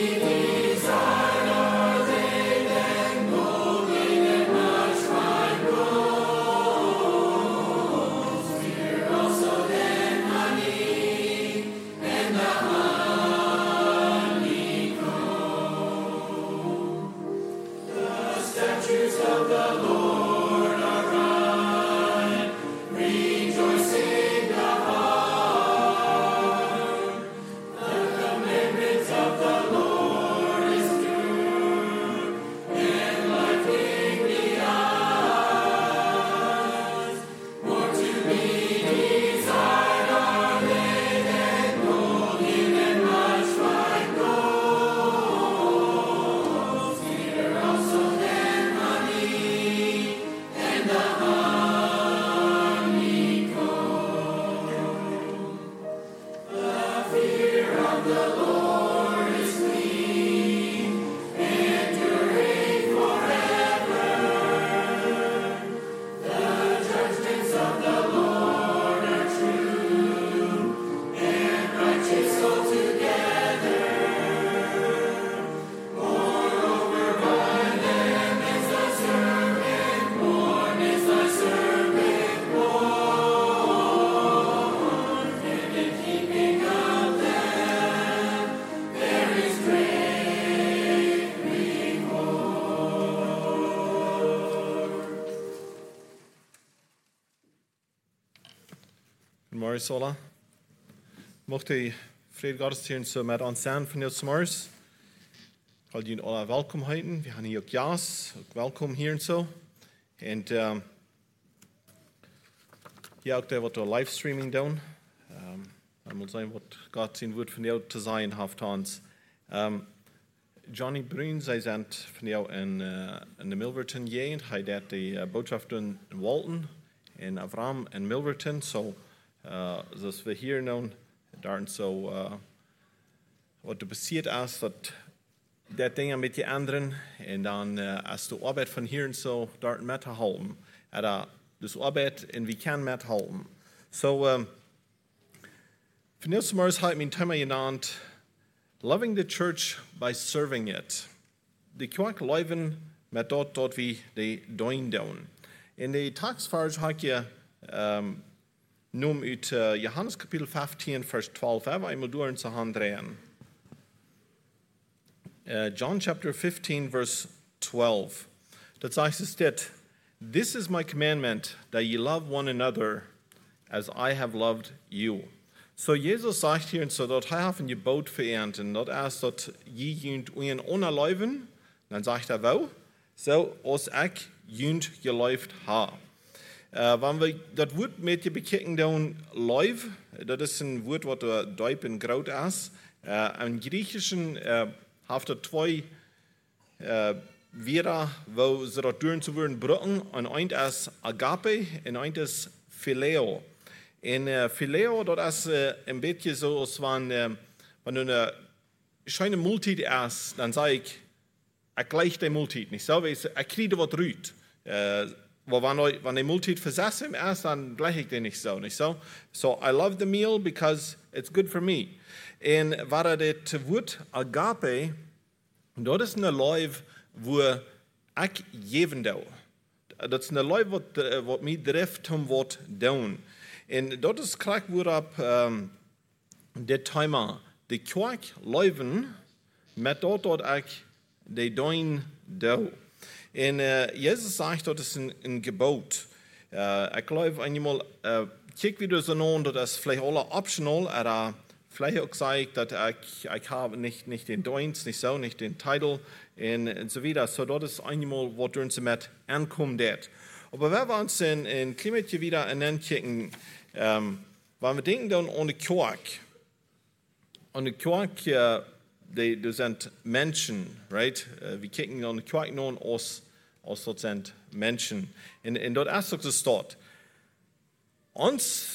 Morgens alle. Mocht u vrede Gottesdienst met ons zijn van dit morgens. Ik wil jullie alle welkom heten. We hebben hier ook Jas, ook welkom hier en zo. En ja, ook daar wat we livestreaming doen. Dat moet zijn wat God zijn woord van jou te zijn heeft ons. Johnny Bruin, zij zijn van jou in de Milverton gegend. Hij deed de boodschap in Walton, in Avram en Milverton. Zoals we hier nu, daar en zo, wat er passiert is, dat dingen met die anderen, en dan als de arbeid van hier en zo, daar met te houden. Dus arbeid en wie kan met houden. Vandaag morgens heb ik mijn thema genaamd, Loving the Church by Serving It. De kerk leven met dat we de doen. In de tagsvers heb je noem uit Johannes kapitel 15, vers 12. Even eenmaal door in zijn hand draaien. John chapter 15, verse 12. Dat zegt es dit. This is my commandment, that ye love one another, as I have loved you. So Jesus zegt hier, so dat hij heeft een gebod verernt, en dat is dat je junt een onderleven, dan zegt hij wel, zo als ik junt geleefd ha. Wanneer we dat woord met je bekijken doen, live, dat is een woord wat diep en groot is. In Griechischen heeft het twee woorden, waar ze dat doen te worden brengen. En een is agape en een is phileo. En phileo, dat is een beetje zoals wanneer een schijne multitude is, dan zeg ik gleich de multitude. Niet zo, ik krijg er wat uit. Wanneer de multitude verzassen is, dan gleich ik die niet zo. So I love the meal because it's good for me. En waar het woord agape, dat is een lief waar ik geven doe. Dat is een lief wat mij drijft om wat doen. En dat is krijg waarop dit thema, de kerk leven met dat ik de doen doe. En Jezus zegt dat is een gebod. Ik geloof eenmaal, kijk wie dat zo aan, dat is vielleicht alle optional, maar vielleicht ook zeg ik dat ik heb niet den Dienst, niet zo, niet den Titel en zo weiter. So dat is eenmaal wat uns met aankomt. Maar wenn wir uns een klein beetje wieder aankijken, wanneer we denken dan aan de kerk. Aan de kerk, dat zijn mensen, right? We kijken naar de kerk naar als dat zijn mensen. En dat is ook de stad. Ons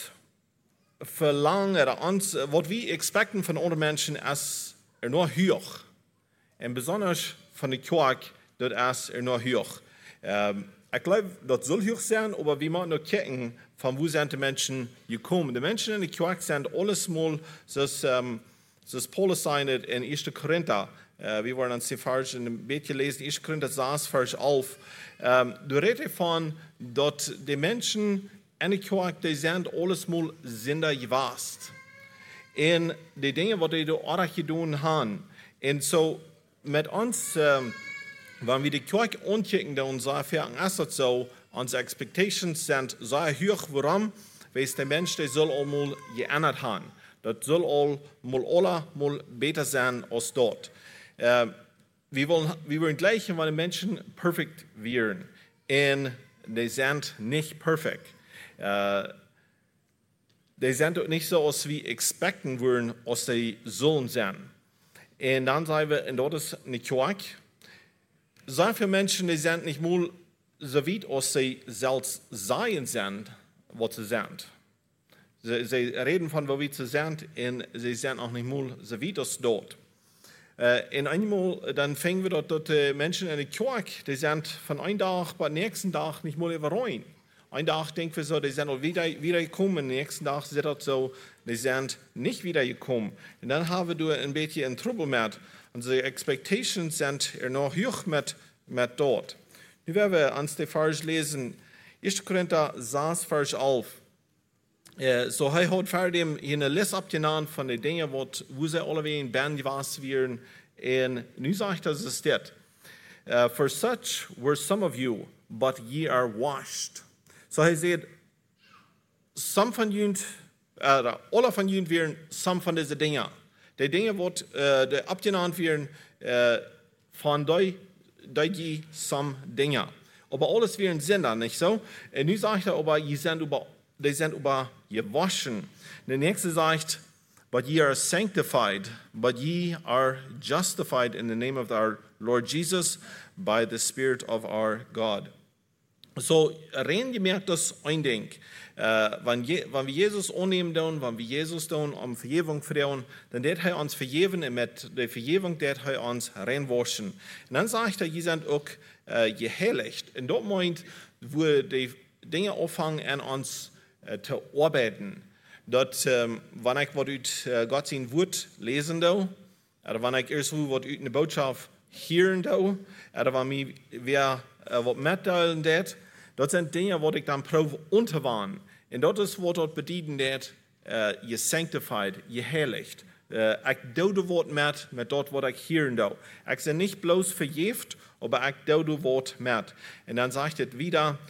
verlangen, wat we expecten van andere mensen is nog hoog. En besonders van de kerk, dat is nog hoog. Ik geloof dat zal hoog zijn, maar we moeten ook kijken van hoe zijn de mensen gekomen. De mensen in de kerk zijn allesmal, zoals Paulus zei in 1 Korinther, wir wollen uns die Vers in dem Bett gelesen, 1. Korinther 6, Vers 11. Du redest davon, dass die Menschen in der Kirche, die sind alles mal Sünder gewesen. Und die Dinge, die die auch getan haben. Und so mit uns, wenn wir die Kirche angucken, dann ist es so, unsere Expectations sind sehr hoch. Warum? Weil der Mensch, der soll auch mal geändert haben. Das soll auch mal besser sein als dort. Wir wollen gleich, weil die Menschen perfekt wären. Und die sind nicht perfekt. Die sind auch nicht so, als wir expecten würden, als sie sollen sein. Und dann sagen wir, und dort ist eine Kirche. So viele Menschen, die sind nicht mal so weit, als sie selbst sein sind, was sie sind. Sie reden von, wo wir sind, und sie sind auch nicht mal so weit als dort. Und einmal, dann fängen wir dort die Menschen in der Kirche, die sind von einem Tag bis nächsten Tag nicht mal überrein. Ein Tag denken wir so, die sind auch wieder gekommen, am nächsten Tag sieht das so, die sind nicht wieder gekommen. Und dann haben wir ein bisschen ein Trouble mit. Unsere Expectations sind noch hoch mit dort. Nu werden wir uns die Vers lesen, 1. Korinther 6, Vers 11. So er hat fertig hier eine Liste abgenommen von den Dingen, wo sie alle in Band gewesen wären. Und nu sagt er, es steht, for such were some of you, but ye are washed. So er sagt, alle von ihnen wären some von diesen Dingen. Die Dinge, die abgenommen werden, von die some Dinge. Aber alles wären Sünder, nicht so? Und nu sagt er, aber die sind gewaschen. Der nächste sagt, but ye are sanctified, but ye are justified in the name of our Lord Jesus by the Spirit of our God. So, rein gemerkt das ein Ding. Wenn wir Jesus annehmen, wenn wir Jesus um Vergebung fragen, dann wird er uns vergeben und mit der Vergebung wird er uns reinwaschen. Und dann sagt er, ihr seid auch geheiligt. Und dort meint, wo die Dinge anfangen an uns zu arbeiten. Dort, wenn ich was aus Gott sein Wort lesen will, oder wenn ich erst was aus einer Botschaft hören will, oder wenn mir wer was mitteilen wird, das sind Dinge, die ich dann probe unterwarnen. Und das ist, was dort bedient wird, je sanctified, je heiligt. Ich tue das Wort mit dort, was ich hören will. Ich bin nicht bloß verjeft, aber ich tue das Wort mit. Und dann sagt es wieder,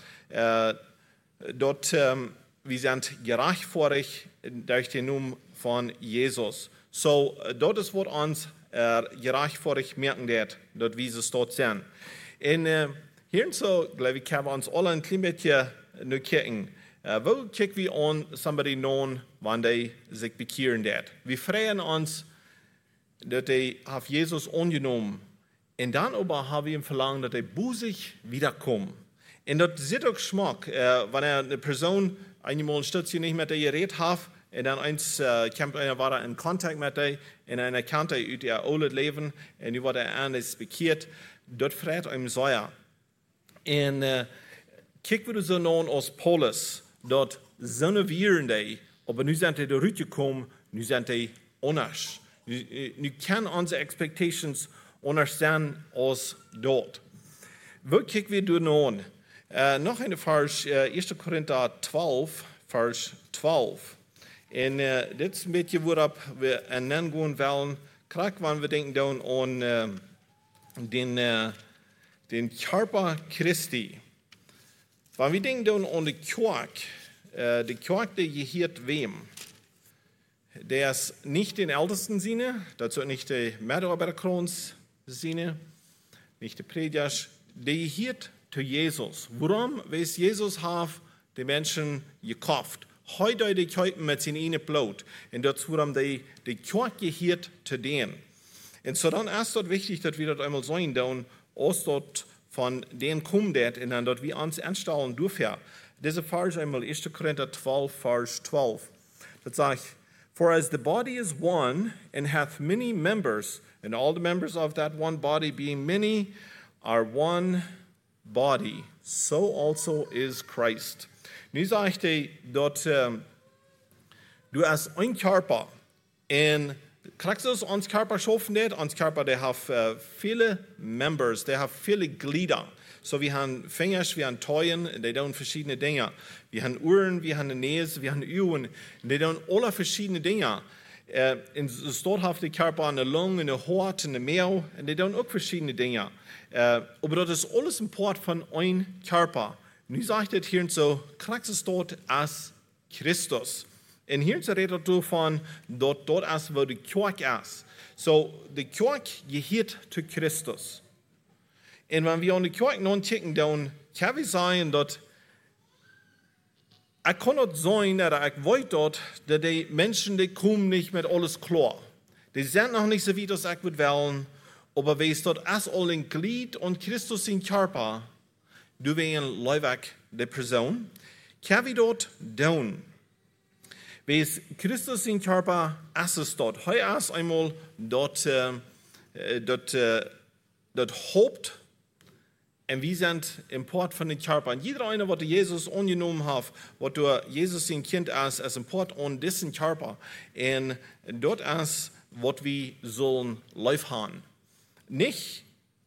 dort, wir sind gerechtfertigt durch den Namen von Jesus. So, dort ist, was uns gerechtfertigt merken wird, dort, wie es dort sind. Und hier und so, glaube ich, können wir uns alle ein klein bisschen nur kicken. Wo kicken wir an somebody known, wann die sich bekehren wird? Wir freuen uns, dass die auf Jesus angenommen. Und dann aber haben wir ihm verlangt, dass die busig wiederkommen. Und das ist auch Geschmack, wenn eine Person einmal ein Stützchen nicht mit der geredet hat, und dann war in Kontakt mit der, und einer kannte aus ihr altes Leben, und die wurde anders bekehrt, dort freut ihm sehr. Und kijk wie du so nun aus Paulus, dort sind wir die, aber nu sind die zurückgekommen, nu sind die anders. Nu können unsere Expectations anders sein als dort. Wo kijk wie du nun? Noch eine Vers, 1. Korinther 12, Vers 12. Und das ist ein bisschen, worauf wir nennen wollen, gerade wenn wir denken an den Körper Christi. Wenn wir denken an die Kirche, die gehört wem? Der ist nicht den ältesten Sinne, dazu nicht der Mitarbeiterkrons Sinne, nicht der Prediger, der gehört zu Jesus. Warum? Weil Jesus hat die Menschen gekauft. Heute die Kirche mit seinem eigenen Blut. Und dazu warum die Kirche gehört zu denen. Und so dann ist es wichtig, dass wir das einmal sehen, dann aus dort von denen kommt, und dann dort wir uns anstellen dürfen. Diese Vers einmal 1. Korinther 12, Vers 12. Das sagt, for as the body is one and hath many members, and all the members of that one body being many are one body, so also is Christ. Nu sagt er dort, du hast ein Körper, und Christus, uns Körper schaffen nicht. Uns Körper, der hat viele Members, der hat viele Glieder. So, wir haben Finger, wir haben Teuren, die tun verschiedene Dinge. Wir haben Ohren, wir haben Nase, wir haben Augen, die tun alle verschiedene Dinge. Es dort hat der Körper eine Lunge, eine Haut, eine Maul, und die tun auch verschiedene Dinge. Aber das ist alles ein Part von einem Körper. Nu sagt het hier so, Christus dort als Christus. En hier redet davon, dort als wo die Kerk ist. So, die Kerk gehört zu Christus. En wenn wir an die Kerk nun checken, dann kann wir sagen, dass ich kann nicht sein, oder ich weiß dort, dass die Menschen, die kommen nicht mit alles klar. Die sind noch nicht so wie das ich würde wollen, aber wenn es dort als ein Glied und Christus in Körper, du wegen Leibweg der Person, kann wir dort tun. Wenn Christus in Körper ist dort, heute ist einmal dort Haupt, und wir sind im Port von den Körper. Und jeder eine, was Jesus angenommen hat, was Jesus in Kind ist im Port an diesen Körper. Und dort ist, was wir sollen live haben. Nicht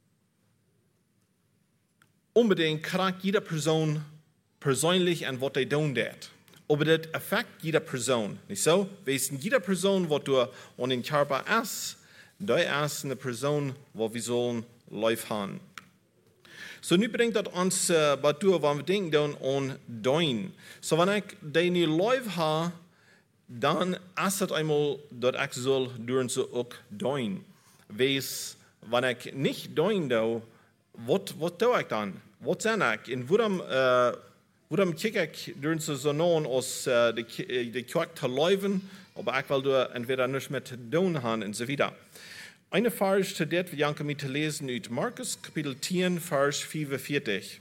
unbedingt kriegt jede Person persönlich an was sie tun wird. Aber das affekt jede Person. Nicht so? Wenn jede Person, was du an den Körper ist, da ist eine Person, wo wir sollen live haben. So, nu bringt das uns bei du, wenn wir denken an dein. So, wenn ich deine live habe, dann ist es einmal, dass ich soll durch so auch dein. Wenn ich nicht dein tue, was tue ich dann? Was sage ich? Und warum kicke ich durch so nah aus die Kirche zu leben, aber ich will da entweder nicht mit tun haben und so weiter. Eine Vers zu det, wir janken mit lesen aus Markus Kapitel 10, Vers 45.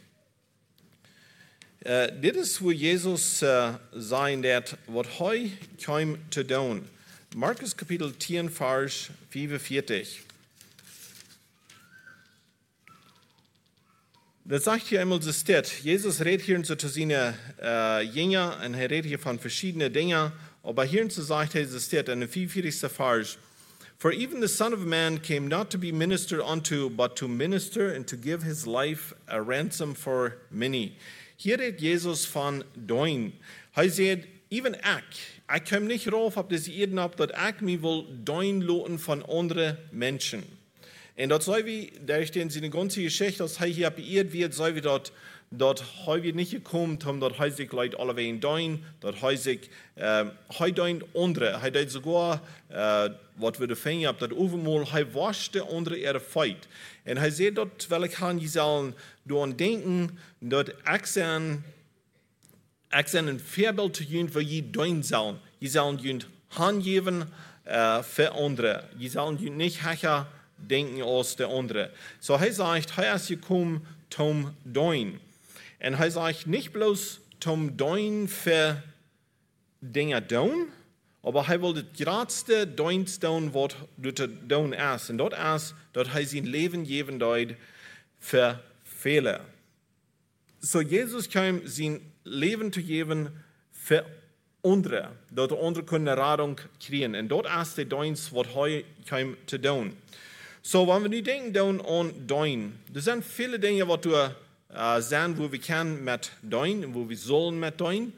Dit ist, wo Jesus sagen wird, was heu kam zu tun. Markus Kapitel 10, Vers 45. Das sagt hier einmal so steht. Jesus redet hier zu seinen Jüngern und er redet hier von verschiedenen Dingen. Aber hier sagt er, so steht in der 44. Vers. For even the Son of Man came not to be ministered unto, but to minister and to give his life a ransom for many. Hier redet Jesus von dein. Er sagt, even ich komme nicht rauf, ob das jeden ab, dass ich mich will dein loten von anderen Menschen. Und dort soll wir, da stehen sie eine ganze Geschichte, dass hier beirrt wird, soll wir dort heute nicht gekommen, dort heißt Leute alle wegen dein, dort heißt dein andere, dort sogar, was wir finden, ab dort overmal, wascht der andere ihre Feit. Und sagt dort, weil ich kann, die sollen daran denken, dort ich ein Vorbild zu geben, für je dein sollen. Die sollen jünd hingeben für andere. Die sollen jünd nicht hacher denken als der andere. So sagt, ist gekommen, zum dein. Und sagt nicht bloß zum dein für Dinge tun, aber will das geradste dein tun, was du tun ist. Und dort ist, dort sein Leben geben dort für Fehler. So Jesus kam, sein Leben zu geben für andere. Dort andere können Radung kriegen. Und dort ist der Dienst, was heute kam zu tun. So, wenn wir nicht denken an dein, das sind viele Dinge, was du sehen, wo wir können mit dein, wo wir sollen mit dein.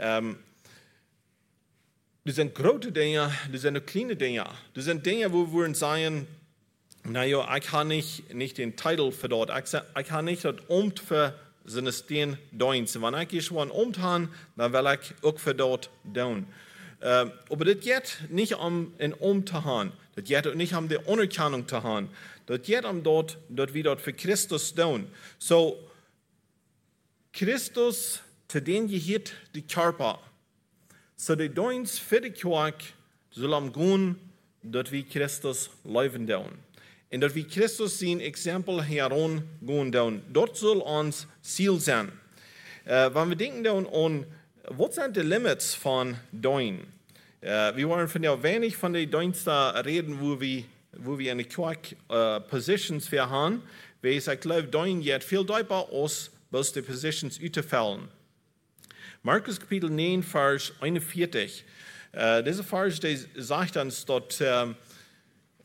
Das sind große Dinge, das sind kleine Dinge. Das sind Dinge, wo wir sagen, naja, ich kann nicht den Titel für dort, ich kann nicht das Amt für seine Stehen deins. Wenn ich schon ein Amt habe, dann will ich auch für dort tun. Aber das geht nicht um ein Amt zu haben. Das geht nicht um die Anerkennung zu haben. Das geht um dort wir dort für Christus tun. So, Christus, zu dem gehört die Körper. So, die Dienst für die Kirche soll am gehen, dass wir Christus leben tun. Und dass wir Christus sein Exempel herangehen tun. Dort soll uns Ziel sein. Wenn wir denken an, was sind die Limits von dein? Wir wollen von der wenig von den Diensten reden, wo wir eine Kirche Positions für haben. Weil ich glaube, dein jetzt viel deutlicher aus, was die Positions utfallen. Markus Kapitel 9, Vers 41. Dieser Vers, der sagt uns dort,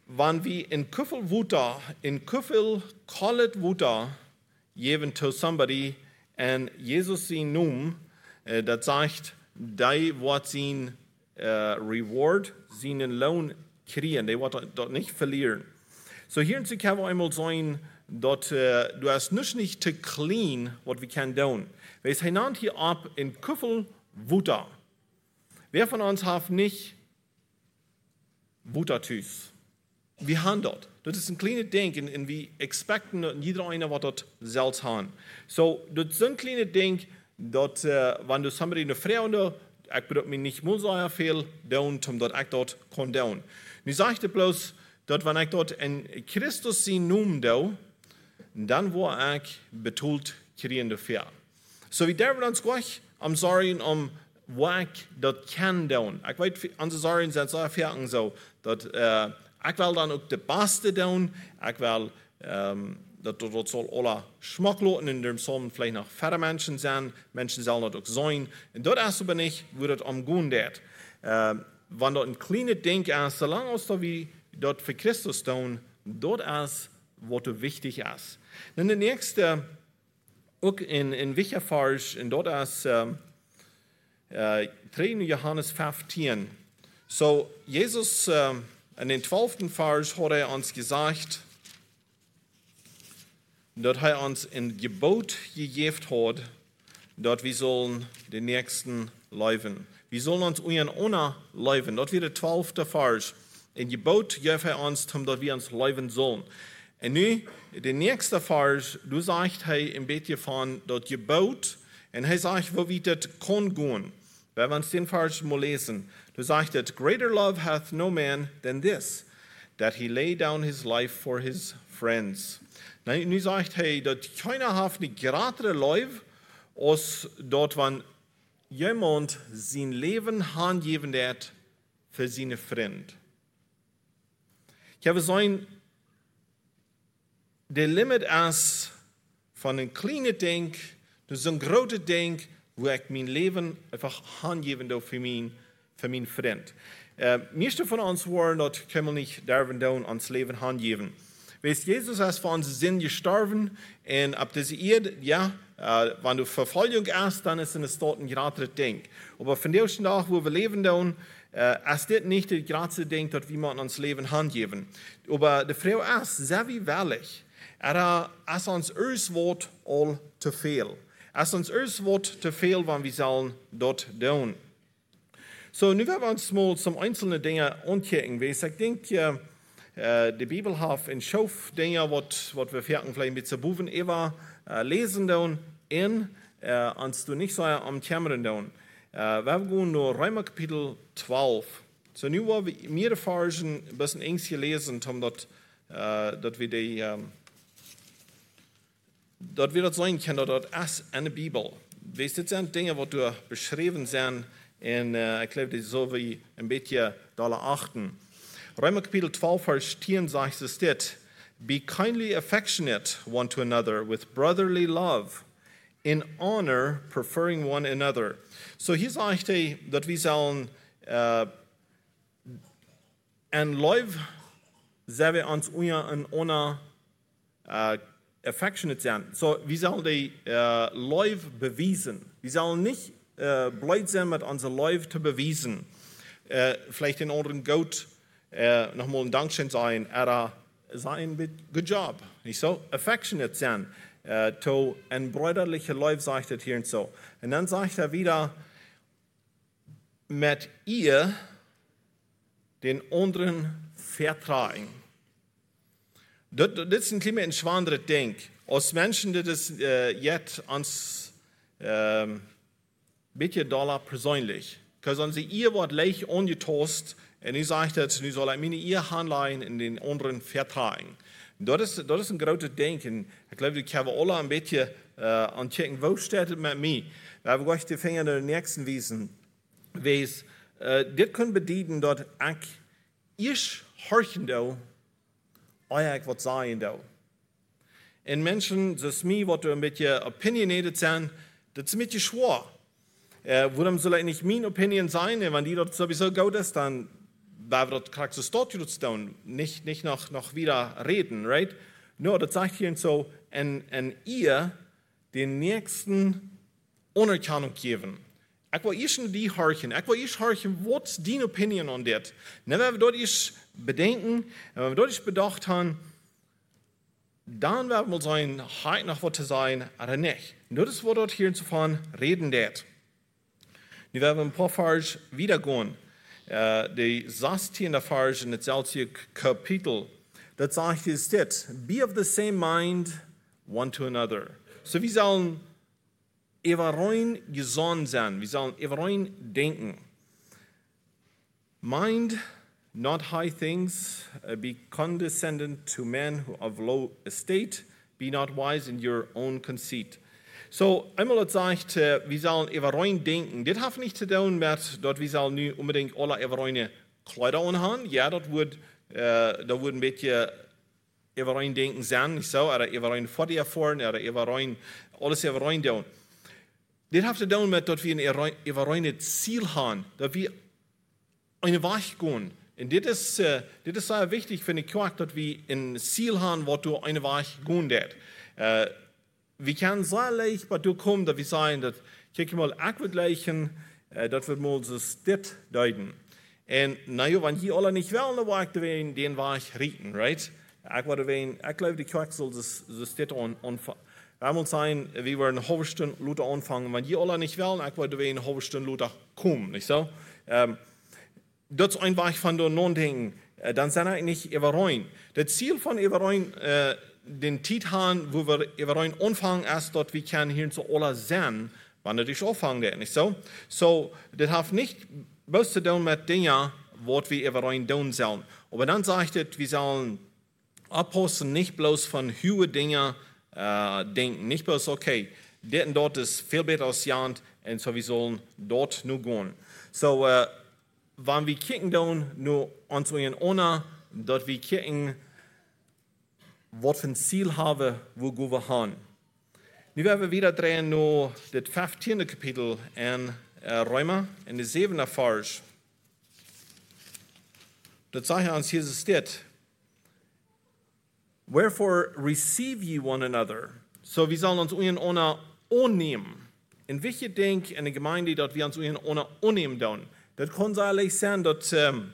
wann wir in Kuffel callet Wuta, geben to somebody, and Jesus sie num, das sagt, die wird sein Reward, seinen Lohn kriegen, die wird dort nicht verlieren. So hier kann wir einmal sagen, dass du hast nicht zu clean, was wir können tun. Wir sind hier ab in Kuffel Wuta. Wer von uns hat nicht Wuta-Tüs? Wir haben dort. Das ist ein kleines Ding, und wir expecten, dass jeder einer was dort selbst haben. So, das ist ein kleines Ding, dass, wenn du somebody eine Frau hast, ich würde mir nicht mehr so viel tun, um dort ich dort kann tun. Und ich sagte bloß, dass wenn ich dort in Christus sein Namen tue, dann war ich betult kriegen dafür. So wie der uns gleich am Sorgen was ich dort kann tun. Ich weiß, unsere Sorgen sind so fertig so, dass ich will dann auch das Beste tun. Ich will, dass dort soll alle Schmackloten in dem Psalm vielleicht noch fette Menschen sein. Menschen sollen dort auch sein. Und dort erst aber nicht, wo das umgehen wird. Wenn dort ein kleines Ding ist, solange aus da wie dort für Christus tun, dort ist, was wichtig ist. Dann der nächste, auch in welcher Vers, und dort ist 3. Johannes 15. So, Jesus, in den 12. Vers hat uns gesagt, dass uns ein Gebot gegeben hat, dass wir sollen den Nächsten leben. Wir sollen uns ohne leben. Das wird der 12. Vers. Ein Gebot gibt uns, dass wir uns leben sollen. Und nun, der nächste Vers, du sagst ein bisschen von das Gebot, und er sagt, wo wir das kann gehen. Wenn wir uns den Vers mal lesen, du sagst, that greater love hath no man than this, that he lay down his life for his friends. Nu sagt hij dat keiner hat eine gratere Liebe, als dort, wenn jemand sein Leben hingeben wird für seine Freund. Ich habe gesagt, der Limit ist von einem kleinen Ding, das ist ein großes Ding, wo ich mein Leben einfach hingeben darf für meinen Freund. Meiste von uns wollen, das können wir nicht dürfen ans Leben hingeben. Weißt, Jesus ist für unsere Sinn gestorben, und ab dieser Erde, ja, wenn du Verfolgung hast, dann ist es dort ein gratis Ding. Aber von dem Tag, wo wir leben, ist das nicht das gratis Ding, das wir uns Leben hingeben. Aber die Frau ist sehr wie ehrlich. Es ist uns Wort all zu viel. Es ist uns Wort zu viel, wenn wir sollen dort tun. So, nun werden wir uns mal zum einzelnen Dinge angucken. Ich denke, die Bibel hat in Schof Dinge, was wir vielleicht mit der Buben Eva lesen tun, uns du nicht so am Kämmern tun. Wir gehen nur Römer Kapitel 12. So, nun wollen wir mehrere Versen ein bisschen eng gelesen, dass wir die, dass wir das sein können, dass das eine Bibel. Weißt du, das sind Dinge, die du beschrieben sind, und ich glaube, das ist so wie ein bisschen da achten. Römer Kapitel 12, Vers 10 sagt es dit: Be kindly affectionate one to another with brotherly love, in honor preferring one another. So hier sagt er, dass wir sollen ein Leib, sehr wir uns in honor affectionate sein. So wir sollen die Leib beweisen. Wir sollen nicht blöd sein, mit unserem Leib zu beweisen. Vielleicht den anderen Gott nochmal ein Dankeschön sein, sein good job. Nicht so? Affectionate sein. To ein brüderlicher Leib sagt er hier und so. Und dann sagt er wieder, mit ihr den anderen vertragen. Das ist ein kleines schwander Ding. Als Menschen, das ist jetzt uns bitte Dollar persönlich. Weil sie ihr Wort leicht angetost, und ich sagte, nu soll ich meine ihr Handlein in den anderen vertragen. Das ist ein großes Ding. Ich glaube, ich habe alle ein bisschen anchecken, wo steht es mit mir. Wir wollen die Finger in den nächsten wiesen. Das kann bedeuten, dass ich horchen da, euch was sagen da. Und Menschen, das ist mir, die ein bisschen opinionated sind, das ist ein bisschen schwer. Warum soll nicht meine Opinion sein? Wenn die dort sowieso gut ist, dann weil wir das Charakter dort jetzt tun, nicht noch wieder reden, right? No, das sagt hier so, en ihr den nächsten Anerkennung geben. Ich will ich die horchen, was die Opinion an das. Wenn wir dort bedenken, wenn wir dort bedacht haben, dann werden wir sein, heute noch was zu sein, oder nicht. Nur das Wort dort hier zu fahren, reden das. Nu werden wir ein paar Vers wiedergehen. Die 16. Vers in dasselbe Kapitel. Das sagt es das. Be of the same mind one to another. So wir sollen everein gesonnen sein. Wir sollen everein denken. Mind not high things, be condescending to men who of low estate, be not wise in your own conceit. So, einmal hat sagt, wir sollen everein denken. Das hat nicht zu tun mit, dass wir sollen nicht unbedingt alle evereine Kleider anhaben. Ja, da wird ein bisschen everein denken sein, nicht so, oder everein vor dir fahren, oder alles everein tun. Das hat zu tun mit, dass wir ein evereine Ziel haben, dass wir eine Weg gehen. Und das ist sehr wichtig für die Kirche, dass wir ein Ziel haben, wo du eine Weg gehen wirst. Wir können sehr leicht bei dir kommen, dass wir sagen, dass, kijk mal, ich will gleichen, dass wir mal das deuten. Und naja, wenn die alle nicht wollen, dann will ich den Weg richten, right? Ich glaube, die Kirche soll das anfangen. Wir wollen sagen, wir wollen eine halbe Stunde Luther anfangen. Wenn die alle nicht wollen, ich will eine halbe Stunde Luther kommen, nicht so? Das ist ein Weg von der Non-Denken. Dann sind wir nicht everein. Das Ziel von everein, den Titan, wo wir everein anfangen, ist, dass wir können hier zu alle sein, wann das anfangen, nicht so? So, das hat nicht bloß zu tun mit Dingen, was wir everein tun sollen. Aber dann sagt es, wir sollen abpassen, nicht bloß von hohen Dingen denken. Nicht bloß, okay, dort und dort ist viel besser als Jant, und so wir sollen dort nur gehen. So, wenn wir kicken tun, nur uns ohne, dass wir kicken, was für ein Ziel haben, wo wir haben. Nu werden wir wieder drehen, nur das 15. Kapitel in Römer, in der 7. Vers. Da sagt uns Jesus steht, wherefore receive ye one another. So, wir sollen uns ohne annehmen. In welche Denk in der Gemeinde, dass wir uns ohne annehmen tun. Das kann sein, dass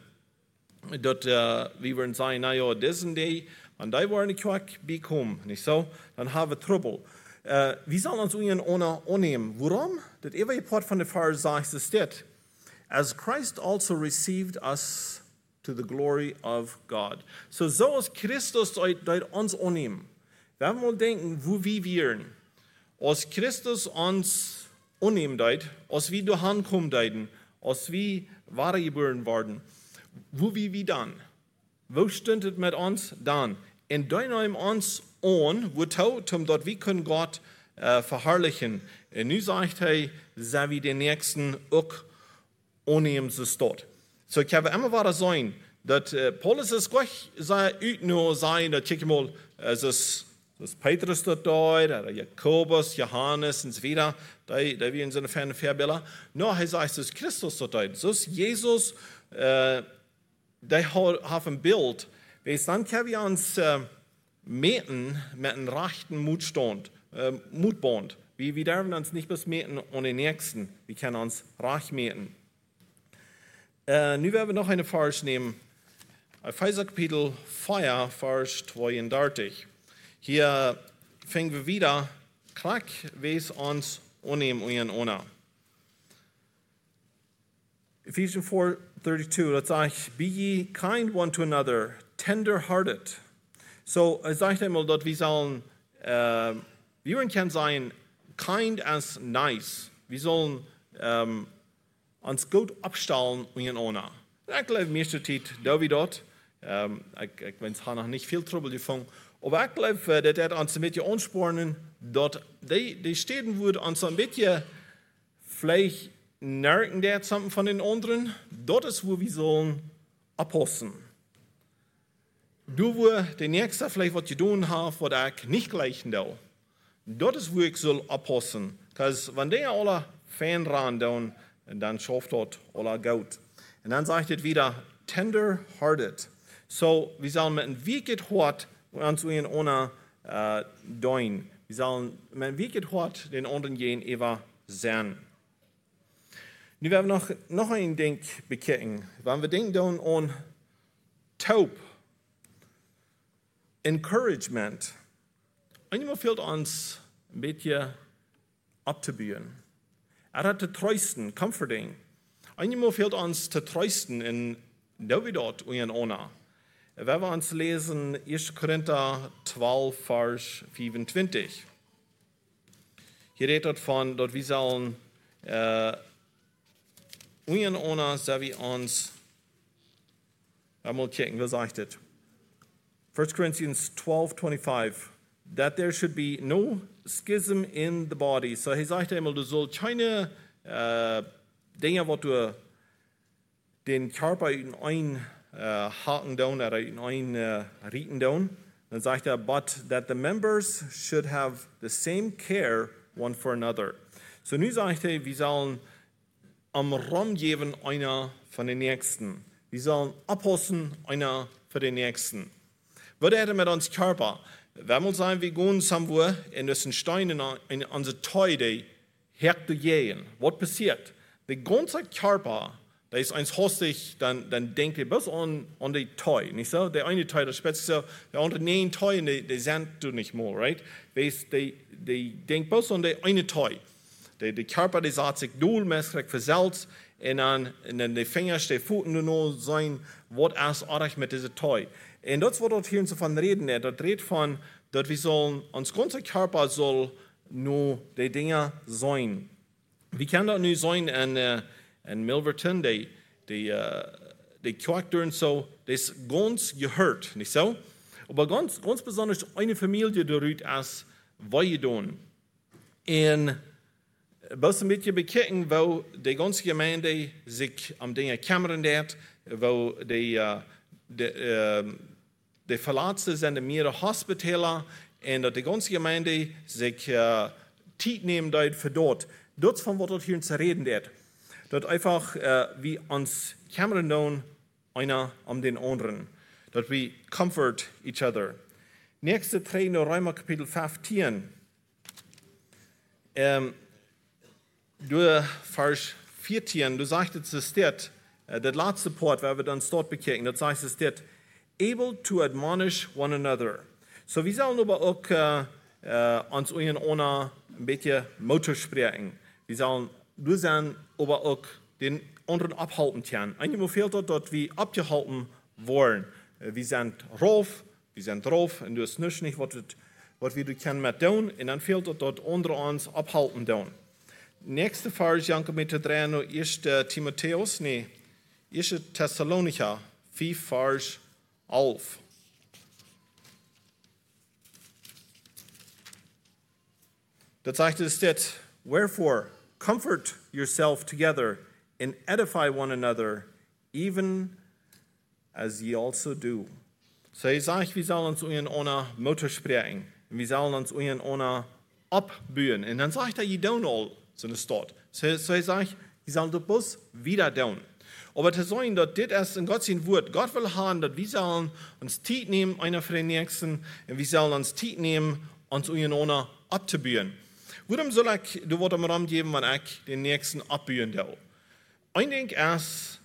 wir werden sagen, naja, das und die, und die wollen die Kirche bekommen, nicht so? Dann haben wir Trouble. Wir sollen uns ohne annehmen. Warum? Das ewige Part von der Vers sagt, es steht, as Christ also received us to the glory of God. So als Christus uns annehmen. Wenn wir mal denken, wo wir wären, als Christus uns annehmen, als wir dahin kommen, als wir wahrgeboren worden, wo wir dann? Wo stündet mit uns dann? Und da nehmen uns an, wo dort wir können Gott verherrlichen. Und nun sagt er, sei wie den Nächsten auch annehmen sie dort. So, ich habe immer wieder sein, dass Paulus ist gleich nur sein, dass ich mal, das Petrus dort, oder Jakobus, Johannes und so weiter, die wir in seiner fernen Vorbilder. No, er sagt, es ist Christus dort. So ist Jesus, der hat ein Bild. Dann können wir uns meten mit einem rechten Mutband. Wir dürfen uns nicht bloß meten an den Nächsten. Wir können uns reich meten. Nun werden wir noch eine Vers nehmen. Epheser Kapitel 4, Vers 32. Hier fangen wir wieder, klack, wie es uns annehmen und ohne. Ephesians 4:32, das sagt, be ye kind one to another, tender-hearted. So, es sagt einmal, dass wir sollen, wir können sein, kind as nice. Wir sollen uns gut abstellen und ohne. Ich glaube, meiste Zeit, da wie dort, ich weiß, noch nicht viel Trouble gefunden, aber ich glaube, dass uns ein bisschen anspornen, dass die Städten würden uns ein bisschen vielleicht merken, dass something von den anderen, dort ist, wo wir sollen abpassen. Du, wo der Nächste vielleicht was tun hat, was ich nicht gleichen darf, dort ist, wo ich soll abpassen. Weil wenn die alle Fan ran, dann schafft dort alle gut. Und dann sagt es wieder, tender-hearted. So, wir sollen mit einem wicked Hort uns uien ona dein. Wir sollen mit einem wicked Hort den anderen gehen eva sein. Nu werden wir noch ein Ding bekennen. Wenn wir denken dann an taub, encouragement, einmal fehlt uns ein bisschen abzubauen. Hat zu trösten, comforting. Einmal fehlt uns zu trösten in David und Ona. Wenn wir uns lesen, 1. Korinther 12, Vers 25. Hier redet von, dass wir sollen und Ona, so wie uns, mal checken, was sagt das? 1 Corinthians 12:25, that there should be no schism in the body. So er sagt einmal, du sollst keine Dinge, wo du den Körper in ein haken down oder in ein rieten down. Dann sagt er, but that the members should have the same care one for another. So nu sagt er, wir sollen am Raum geben einer von den Nächsten. Wir sollen abhossen einer für den Nächsten. Was hätte mit uns Körper? Wenn wir sagen, wir gehen somewhere und es sind Steine in unsere Teile, die hakt gehen. Was passiert? Der ganze Körper, der ist eins hostig, dann denkt er bis an die Teile, nicht so? Der eine Teil, der speziell so, der andere 9 Teile, die sind du nicht mehr, right? Die denkt bis an die eine Teil. Der Körper, der sagt sich nullmäßig versalzt, und dann die Finger, die Pfoten nur sein, was ist eigentlich mit dieser Teil. Und das, was dort hier von reden, das redet von, dass wir sollen, uns ganzer Körper soll nur die Dinge sein. Wie kann das nur sein in Milverton, die Charakter und so, das ist ganz gehört, nicht so? Aber ganz besonders eine Familie darüber ist, was wir tun. Und was ein bisschen bekennen, wo die ganze Gemeinde sich am Dinge kümmern wird, wo die Verletzten sind mehrere Hospitaler und die ganze Gemeinde sich Zeit nehmen für dort. Das von was dort hier zu reden wird. Dass einfach wie uns kümmern tun, einer um den anderen. Dass wir comfort each other. Nächste 3 in Römer Kapitel 15. Du Vers 14, du sagtest es dort, das letzte Part, weil wir dann dort bekennen, das heißt es dort, able to admonish one another. So, wir sollen aber auch uns untereinander ein bisschen Mut sprechen. Wir sollen sein, aber auch den anderen abhalten können. Einmal fehlt dort, dass wir abgehalten wollen. Wir sind drauf, und du hast nicht, was wir können mit tun, und dann fehlt dort andere uns abhalten tun. Nächste Vers, Janke mit 3, 1. Timotheus, 1. Thessalonicher, 4, Vers 11. Da sagt es dort, wherefore, comfort yourself together and edify one another, even as ye also do. So, ich sage, wir sollen uns untereinander Mutter sprechen. Wir sollen uns untereinander abbühen. Und dann sagt er, you don't all. So eine Stadt. So ich sage, wir sollen das bloß wieder tun. Aber zu sagen, dass das ist in Gottes Wort, Gott will haben, dass wir sollen uns Zeit nehmen, einer für den Nächsten, und wir sollen uns Zeit nehmen, uns untereinander abzubühen. Warum soll ich, du wirst mir Raum geben, wenn ich den Nächsten abbühen will? Ein Ding ist,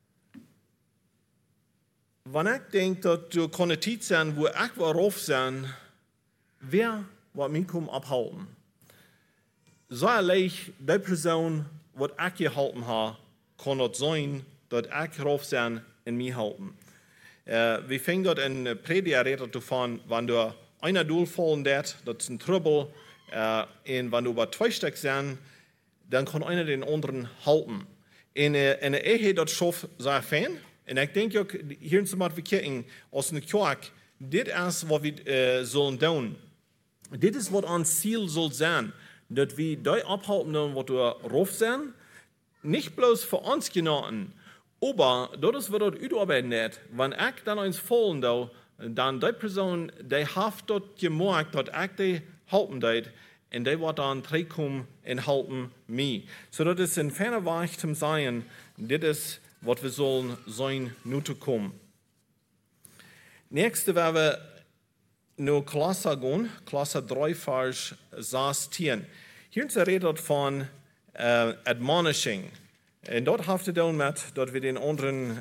wenn ich denke, dass du keine Zeit sein, wo ich rauf sein, wer wird mich abhalten? So leicht, die Person, die ich gehalten habe, kann es sein, dass ich rauf sein in mir halten. Wir fangen dort in Prediger davon, wenn du einer Doel fallen wird, das ist ein Trouble, und wenn du über 2 Stück sind, dann kann einer den anderen halten. In der Ehe, das schafft sehr fein. Und ich denke auch, hier in Samat, wir kicken aus der Kirche, das ist, was wir sollen tun. Das ist, was unser Ziel soll sein. Dass wir die abhalten, was wir rauf sind, nicht bloß für uns genoten, aber das ist, was dort überarbeiten wird. Wenn ich dann eins fallen, dann die Person, die hat dort gemerkt, dass ich die halten wird, und die wird dann zurückkommen und halten mich. So, das ist ein feiner Weg zum Sein, das ist was wir sollen sein, nu zu kommen. Nächste werden wir nur Klasse gehen, Klasse 3, Vers 16. Hier ist redet von admonishing. Und dort hat es dann mit, dass wir den anderen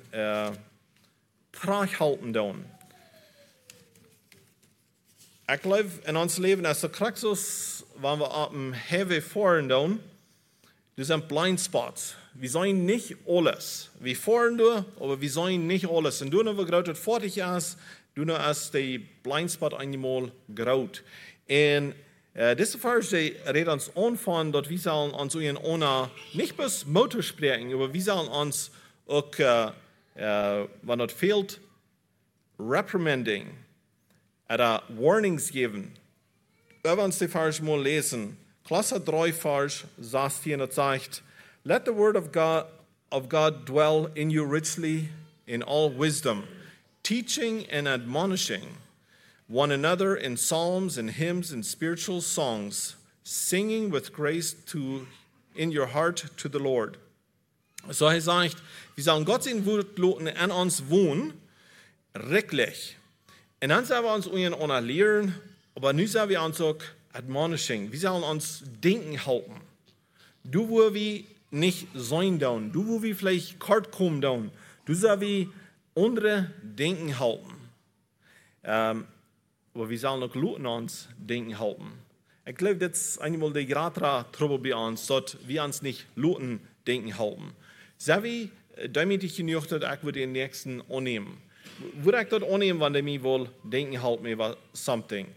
halten dann. Ich glaube, in ons Leben als Christus, wenn wir auf dem Heavy fahren dann, das sind Blindspots. Wir sind nicht alles. Wir fahren da, aber wir sind nicht alles. Und du, wenn wir gerade 40 ist, du noch als der Blindspot einmal graut. Und diese Vers redet uns von, dass wir sollen uns ohne nicht bloß Motor sprechen, aber wir sollen uns auch, wenn das fehlt, reprimanding, oder Warnings geben. Wenn wir uns die Vers mal lesen, Klasse 3, Vers 16, das sagt, let the word of God dwell in you richly in all wisdom, teaching and admonishing one another in psalms and hymns and spiritual songs, singing with grace in your heart to the Lord. So sagt, wir sollen Gott sein Wort an uns wohnen, wirklich. Und dann sollen wir uns ohne lehren, aber nun sollen wir uns auch admonishing. Wir sollen uns denken halten. Du, wo wir nicht sein down, du, wo wir vielleicht kort kommen down, du sollst wir andere denken halten. Aber wir sollen auch Leute uns denken halten. Ich glaube, das ist einmal der größte Trouble bei uns, dass wir uns nicht Leute denken halten. Sollen wir damit ich genug, dass ich den nächsten annehmen. Würde ich das annehmen, wenn der mir wohl denken halten über something.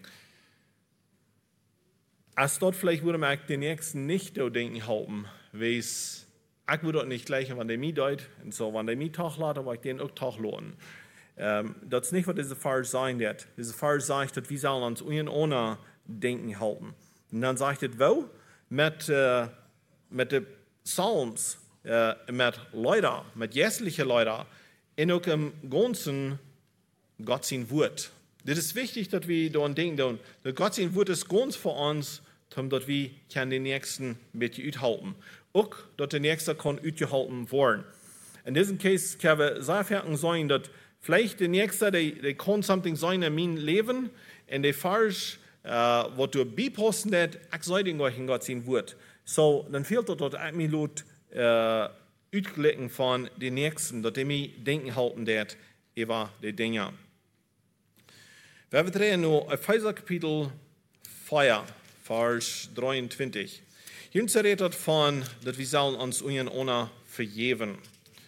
Als dort vielleicht würde ich den nächsten nicht denken halten, weil ich würde nicht gleich, wenn der mir deut, und so, wenn der mir Tag lädt, dann würde ich den auch Tag laden. Das ist nicht, was diese Vers sein wird. Diese Vers sagt, dass wir sollen uns ohne denken halten. Und dann sagt es, wo? Mit den Psalms, mit Leuten, mit jährlichen Leuten, in auch im ganzen Gott sein Wort. Das ist wichtig, dass wir daran denken, dass Gott sein Wort ist ganz für uns, damit wir den Nächsten ein bisschen aushalten. Auch, dass der Nächste kann ausgehalten werden. In diesem Case kann wir sehr fertig sein, dass vielleicht der Nächste, der kann something sein in meinem Leben, und der falsch, was du beipassen wird, ich soll den Gott sein Wort. So, dann fehlt dort, dass ich mich uitklicken von den Nächsten, dass die mich denken halten wird über die Dinge. Wir drehen nur Epheser Kapitel 4, Vers 23. Hier redet von, dass wir sollen uns ohne vergeben.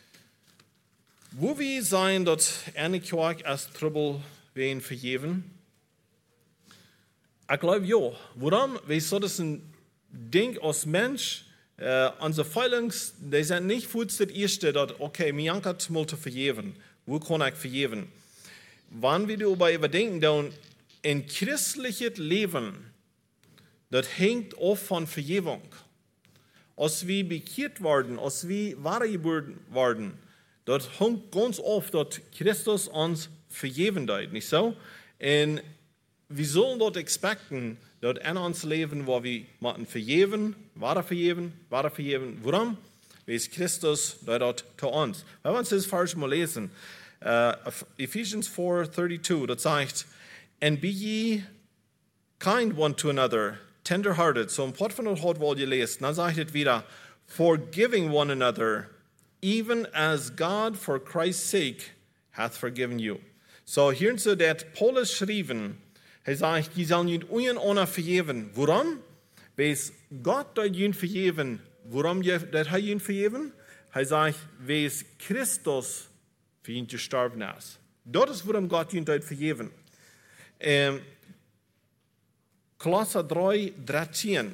Wo wir sein, dass eine Kirche als Trouble wen vergeben? Ich glaube ja. Warum? Weil so das ein Ding als Mensch, unsere Feelings, die sind nicht für das Erste, dass, okay, mir ankert mal zu vergeben. Wo kann ich vergeben? Wenn wir darüber überdenken, dann ein christliches Leben, das hängt oft von Vergebung. Als wir bekehrt werden, als wir wahrgeboren werden, das hängt ganz oft, dass Christus uns vergeben hat, nicht so? Und wir sollen dort expecten, dass in uns Leben, wo wir machen vergeben, vergeben. Warum? Weil Christus dort zu uns. Wenn wir uns das falsch mal lesen, Ephesians 4:32, das sagt, and be ye kind one to another, tender-hearted. So im Port von der Hort wollt ihr lesen, dann sagt es wieder, forgiving one another, even as God for Christ's sake hath forgiven you. So hier so der Paulus schrieben, er sagt, die sollen ihn ohne vergeben. Warum? Weil Gott dort ihn vergeben. Warum hat er ihn vergeben? Er sagt, weil Christus für ihn gestorben ist. Das ist, warum Gott ihn dort vergeben. Kolosser 3:13.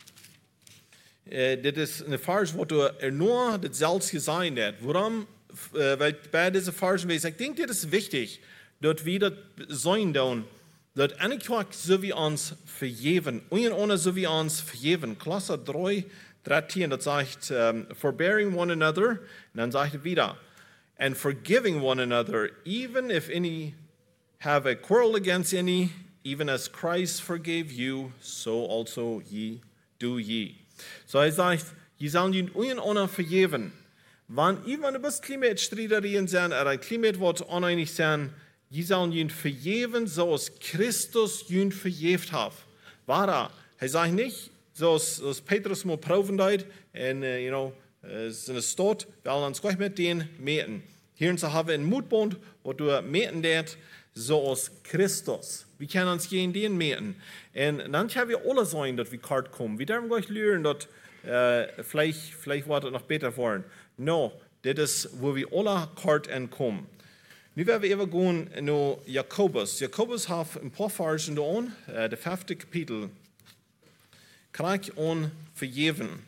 Das ist eine Vers, wo du nur das Salz gesehen hast. Warum? Weil bei dieser Vers, ich denke, das ist wichtig, dass wir das sein tun, dass eine Kirche so wie uns vergeben, und ohne so wie uns vergeben. Kolosser 3:13, das sagt, forbearing one another, und dann sagt es wieder, and forgiving one another, even if any have a quarrel against any, even as Christ forgave you, so also do ye. So er sagt, ihr sollt ihn ohne vergeben. wann even bis Klimaatstreiterien sind, oder Klimat wird uneinig sein, die sollen ihn vergeben, so als Christus ihn vergeben hat. War er sagt nicht, so als Petrus mal proben deut, und, es ist eine Stadt, wir wollen uns gleich mit denen meten. Hier haben wir einen Mutbund, wo du meten det, so als Christus. Wir können uns gegen den meten. Und dann können wir alle sein, dass wir kart kommen. Wir dürfen gleich lernen, dass vielleicht wird es noch besser werden. No, das ist, wo wir alle kart kommen. Nu werden wir even gehen naar Jakobus. Jakobus hat ein paar Versen da, der 5. Kapitel. Krijg on vergeven.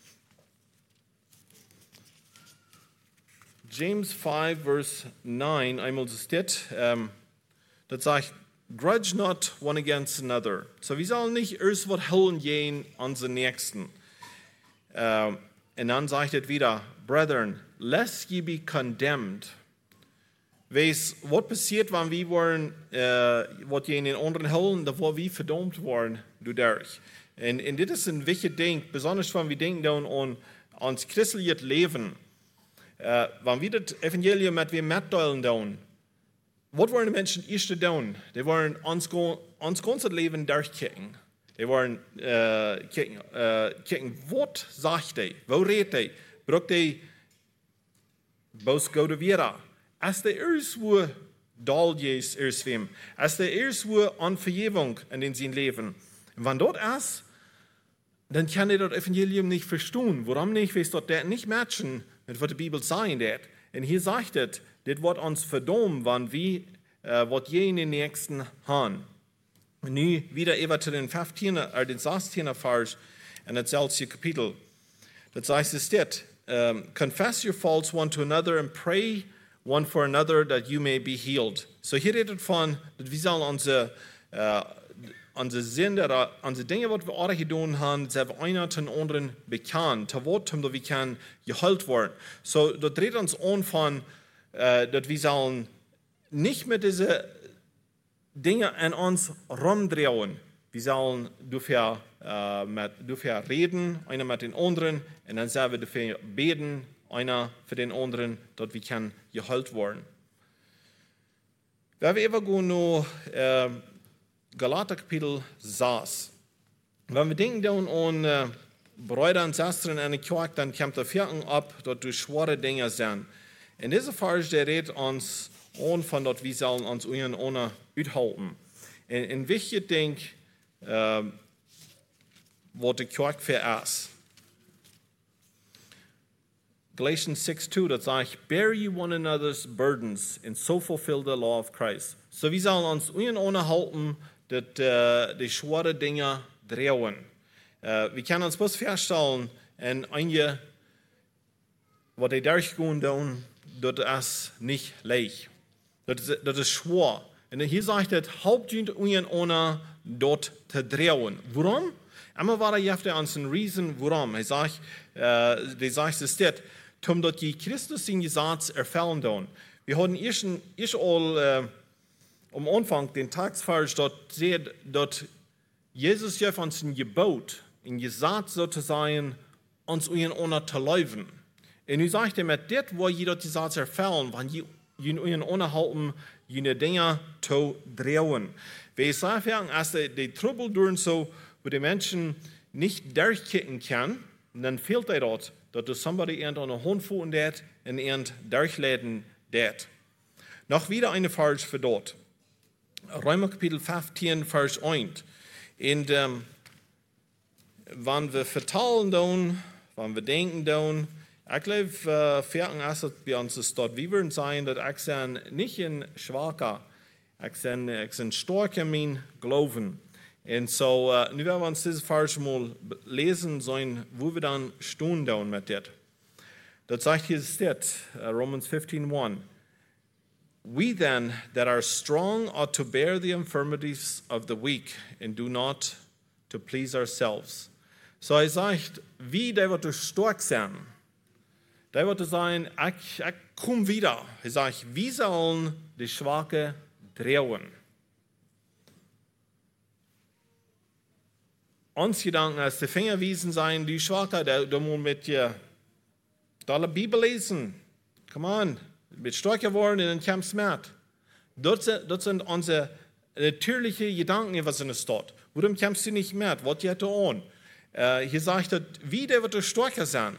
James 5, Vers 9, einmal steht, das sagt, grudge not one against another. So wir sollen nicht erst was holen gehen an den Nächsten. Und dann sagt es wieder, Brethren, lest ye be condemned. Wees, was passiert, wenn wir wollen, was je in den anderen holen, da wo wir verdammt worden dadurch. Und das ist ein wichtiges Ding, besonders wenn wir denken an das christliche Leben. Wenn wir das Evangelium mit wir mitteilen tun, was wollen die Menschen erst tun? Die wollen uns ganze Leben durchkicken. Die wollen kicken, was sagt die, wo redet die, braucht die, was geht wieder. Als der erste Dal ist, erst wem, als der erste an Vergebung in sein Leben. Und wenn dort ist, dann kann er das Evangelium nicht verstehen. Warum nicht? Weil dort das nicht matchen mit was die Bibel sagt. Und hier sagt es, das wird uns verdammt, wenn wir was je in den Nächsten haben. Und nun wieder über zu den 16. Vers in das selbe Kapitel. Das heißt es dort, confess your faults one to another and pray one for another that you may be healed. So hier redet von, dass wir sollen unsere Sünde, unsere Dinge, die wir auch getan haben, selber einer den anderen bekannt, zu Wort, damit wir können geheilt werden. So, das redet uns an von, dass wir sollen nicht mit diesen Dingen an uns rumdrehen. Wir sollen dafür reden, einer mit den anderen, und dann sollen wir dafür beten, einer für den anderen, dass wir können geheilt werden. Wenn wir übergehen nach Galater Kapitel 6. Wenn wir denken dann an Brüder und Schwestern in der Kirche, dann kommt der Vierten ab, dass du schwere Dinge sind. In dieser Vers, der redet uns an von, dass wir sollen uns ohne aushalten. Ein wichtiges Ding, was die Kirche für ist. Galatians 6:2, das sagt, bear ye one another's burdens and so fulfill the law of Christ. So wir sollen uns ohne halten, dass die schwere Dinge drehen. Wir können uns bloß feststellen, in einige, was die durchgehen tun, das ist nicht leicht. Das ist schwer. Und hier sagt es, hauptsächlich ohne dort zu drehen. Warum? Einmal war er uns ein Riesen, warum? Er sagt, es steht, dass die Christus den Gesetz erfüllen tun. Wir haben erst am Anfang den Tagsvers dort sehen, dass Jesus ja uns ein Gebot, ein Gesetz sozusagen, uns ohne zu leben. Und nu sagt er, mit dem, wo jeder die Gesetz erfüllen, wenn ihr ohne halten, jene Dinge zu drehen. Wir sagen, als die Trouble durch so, wo die Menschen nicht durchkicken können, dann fehlt er dort, dass du somebody an der Hand fuhren dat und durchleiten dat. Noch wieder eine Vers für dort. Römer Kapitel 15, Vers 1. Und wenn wir vertalen dann, wenn wir denken dann, ich glaube, vierten Asset bei uns ist dort, wie würden sein, dass ich nicht ein Schwacher, ich ein starker mein Glauben. Und so, nu werden wir uns diese Vers mal lesen sollen, wo wir dann stehen dann mit dem. Das sagt hier steht, Romans 15:1. We then that are strong ought to bear the infirmities of the weak and do not to please ourselves. So er sagt, wie der wird stark sein. Der wird sein, ich komme wieder. Er sagt, wir sollen die Schwache drehen. Uns Gedanken als die Fingerwiesen sein, die Schwache, der muss mit dir alle Bibel lesen. Come on, mit stärker worden in den Camps mit. Dort sind unsere natürlichen Gedanken, was in der Stadt. Warum kämpfst du nicht mit? Was geht da an? Hier sagt er, wie der wird stärker sein.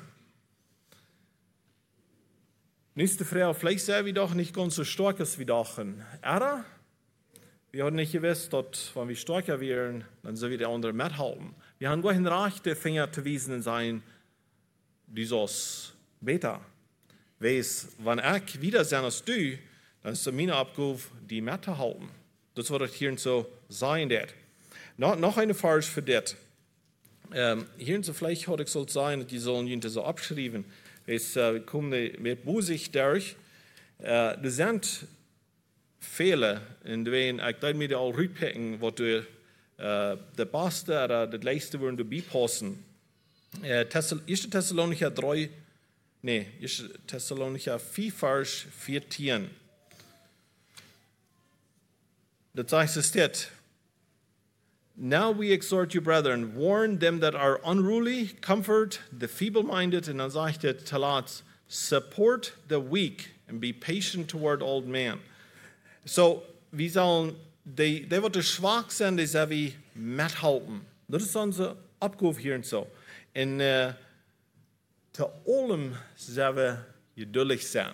Nächste Frau, vielleicht sind wir doch nicht ganz so stark als wir dachten. Aber wir haben nicht gewusst, dass wenn wir stärker wären, dann sollen wir die anderen mithalten. Wir haben gar kein Recht, den Finger zu wiesen und sagen, du sollst besser. Weiß, wenn ich wieder sein als du, dann ist es meine Aufgabe, die mitzuhalten. Das wird hier so sein. Noch eine Vers für das. Hier so vielleicht heute soll es sein, die sollen ihn so abschreiben. Wir kommen mit Musik durch. Das sind Fehler, in denen ich da mir all rückpicken, was du der Beste oder das Letzte würden du beipassen. 1. Thessalonicher 4, Vers 14. Das sagt es steht. Now we exhort you, brethren, warn them that are unruly, comfort the feeble-minded, und dann sagt der Talat, support the weak and be patient toward old men. So, wir sollen, die wird schwach sein, die sollen wir mithalten. Das ist unsere Abgabe hier und so. Und zu allem sollen wir geduldig sein.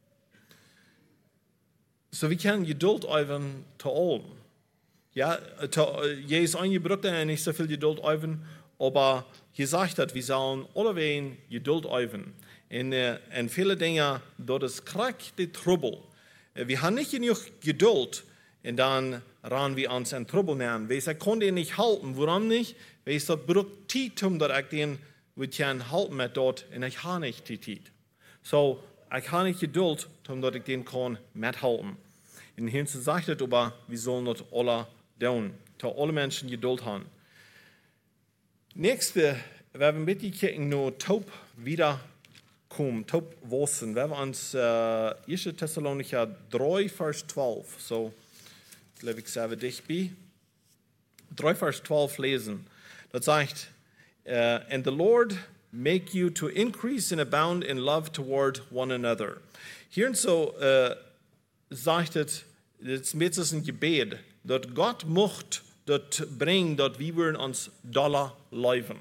So, wir können Geduld üben zu allem. Ja, Jesus eingebracht hat nicht so viel Geduld üben, aber hier sagt er, wir sollen alle Geduld üben. Und viele Dinge, dort ist Krieg, die Trouble. Wir haben nicht genug Geduld und dann ran wir uns an Trouble nehmen. Weil ich konnte ihn nicht halten. Warum nicht? Weil es dort braucht Zeit, dass ich den halten mit dort und ich habe nicht die Zeit. So, ich habe nicht Geduld, dass ich den mithalten. Und hier sagt er aber, wir sollen das alle tun, dass alle Menschen Geduld haben. Nächste, wenn wir mit die Kirchen nur taub wiederkommen, taub wissen, wenn wir uns 1. Thessalonicher 3, Vers 12, so, glaube ich, selber dich bei, 3, Vers 12 lesen. Das sagt, and the Lord make you to increase and abound in love toward one another. Hier so sagt es, jetzt ist es ein Gebet, dass Gott möchte, das bringen, dass wir uns doller leben.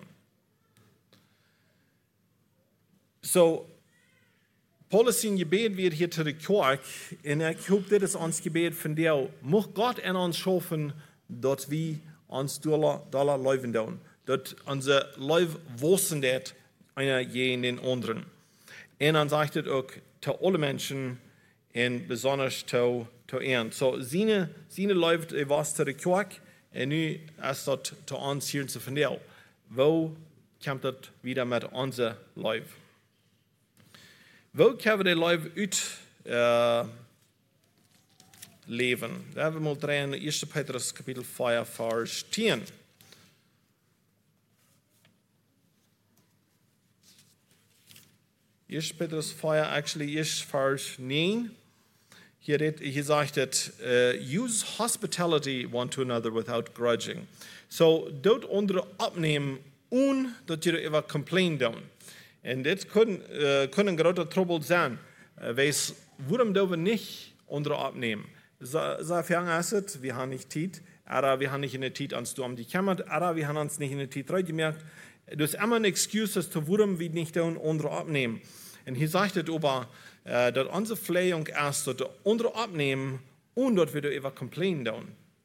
So, Paulus sein Gebet wird hier zurückgekehrt, und ich hoffe, das ist unser Gebet von dir. Möchte Gott in uns schaffen, dass wir uns doller leben tun, dass unser Leben wachsen wird, einer gegen den anderen. Und dann sagt er auch, zu allen Menschen, und besonders zu ihn. So, seine läuft was zurückgekehrt, und nu ist das zu uns hier zu finden. Wo kommt das wieder mit unser Leben? Wo können wir das Leben leben? Da haben wir mal drehen, 1. Petrus Kapitel 4, Vers 10. Petrus 4, actually, is Vers 9. Hier sagt es, use hospitality one to another without grudging. So, dort andere abnehmen, ohne dass ihr über complain tun. Und das können gerade Trouble sein. Weiß, warum dürfen wir nicht andere abnehmen? So fangen es, wir haben nicht Zeit, aber wir haben nicht in der Zeit ans du am die Kämmert, aber wir haben uns nicht in der Zeit reingemerkt. Das ist immer eine Excuse, warum wir nicht andere abnehmen. Und hier sagt es aber, dass unsere Flehung ist, dass wir andere abnehmen und dass wir über complain tun.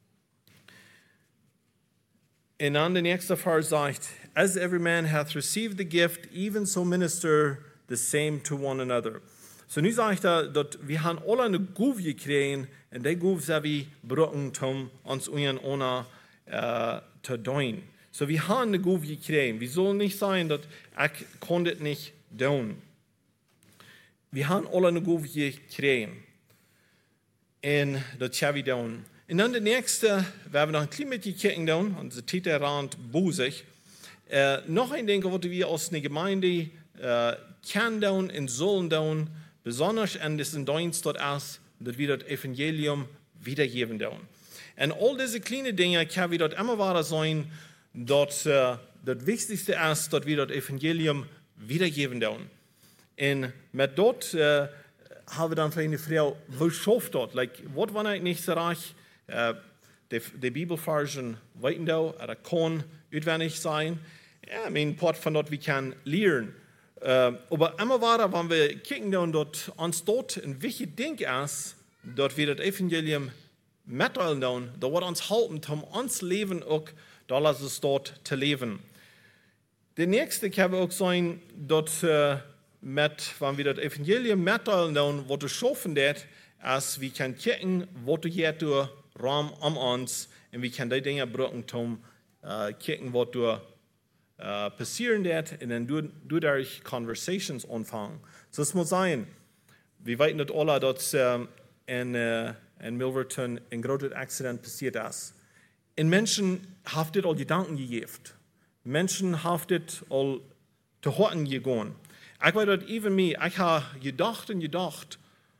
Und dann der nächste Vers sagt, as every man hath received the gift, even so minister the same to one another. So nu sagt er, dass wir haben alle eine Gabe gekriegt, und die Gabe sind wir brauchen, um uns ohne zu tun. So wir haben eine Gabe gekriegt. Wir sollen nicht sagen, dass ich konnte es nicht tun. Wir haben alle eine Gabe gekriegt. Und das haben wir tun. Und dann der nächste, wir noch ein klein bisschen kicken tun, und der Titel rand busig. Noch ein Ding, was wir aus der Gemeinde können tun und sollen tun, besonders an diesem Dienst dort ist, dass wir das Evangelium wiedergeben tun. Und all diese kleinen Dinge können wir dort immer weiter sein, dass das Wichtigste ist, dass wir das Evangelium wiedergeben tun. En met dort haben wir dann für eine Frau, wo schafft dort? Like, wat wanneer ik niet zo reich, de Bibelversen weten da, er kann uitwendig sein. Ja, mein Part von dort, wir können lernen. Aber immer weiter, wenn wir kicken dann dort, uns dort ein wichtiges Ding ist, dort wir das Evangelium mitteilen dann, da wird uns helfen, um uns Leben auch, da lass es dort zu leben. Der nächste kann auch sein, dort wenn wir das Evangelium mitteilen dann, was du schaffen wird, als wir können kicken, was du hier durch Raum um uns, und wir können die Dinge brauchen, um kicken, was du passieren wird, und dann durch Conversations anfangen. So es muss sein, wir wissen nicht alle, dass in Milverton ein großes Accident passiert ist. Und Menschen haben das all Gedanken gegeben. Menschen haben das all zu Horten gegangen. Ich weiß das even mir, ich habe gedacht,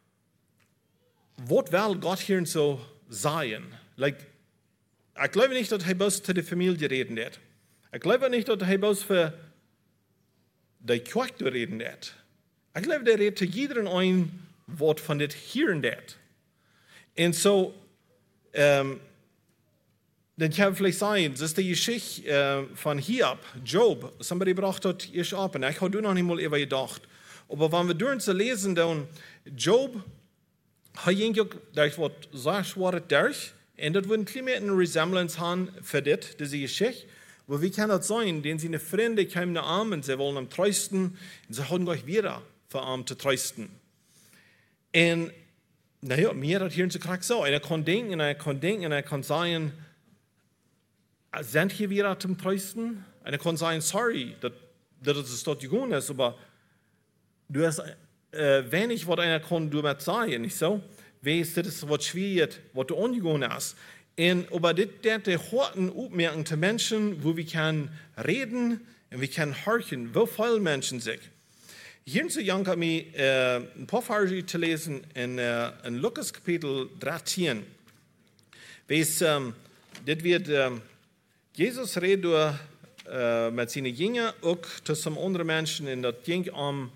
was will Gott hier so sein? Like, ich glaube nicht, dass er bloß zu der Familie reden wird. Ich glaube nicht, dass er bloß für die Kirche reden wird. Ich glaube, der redet zu jedem ein Wort von das hören wird. Und so, dann kann vielleicht sein, das ist die Geschichte von Hiob, Job. Somebody braucht das erst ab. Und ich habe noch nicht mal über gedacht. Aber wenn wir durch zu lesen, dann Job, hat eigentlich das Wort sehr schwer durch. Und das wird ein klein bisschen eine Resemblance haben für das, diese Geschichte. Aber wie kann das sein? Denn seine Freunde kamen nach Arm und sie wollen ihm trösten. Und sie haben gleich wieder für Arm zu trösten. Und naja, mir hat hier so krass so. Und er kann denken, und er kann sagen, sind hier wieder zum Trösten? Und er kann sagen, sorry, dass es dort gegangen ist, aber du hast wenig, was einer kann damit sagen, nicht so? Weißt du, das ist was schwierig, was du angegangen hast. Aber das die harten Aufmerkung zu Menschen, wo wir können reden und wir können horchen, wo viele Menschen sind. Hier zu Young habe ich ein paar Verse zu lesen in Lukas Kapitel 13. Das wird Jesus redet mit seinen Jüngern auch zu anderen Menschen, und das ging um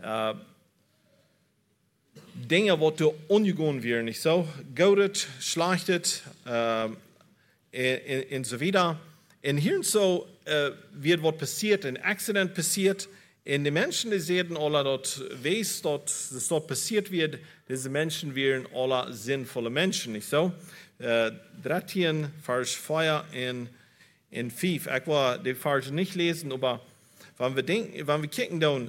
Dinge, die du ungegangen werden, nicht so? Goudet, schlachtet und so weiter. Und hier und so wird was passiert, ein Accident passiert. Und die Menschen, die sehen alle dort, dass dort passiert wird, diese Menschen werden alle sinnvolle Menschen, nicht so? 13, Vers 4 in 5. Ich will die Verse nicht lesen, aber wenn wir kicken, dann,